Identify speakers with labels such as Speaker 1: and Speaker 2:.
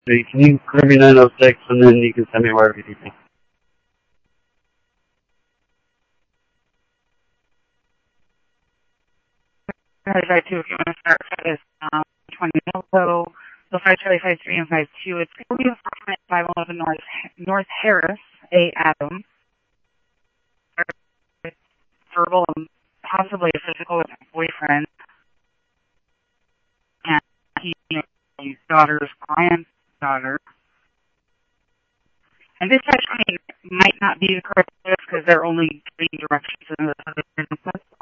Speaker 1: So can you clear me 906 and then you can send me wherever you think.
Speaker 2: If you want to start is 20 Milpo, so 5 Charlie 53 and 52. It's going to be 511 North Harris, A. Adam. Verbal and possibly physical with his boyfriend. And his daughter's granddaughter. And this actually might not be the correct list because they're only giving directions in the other business.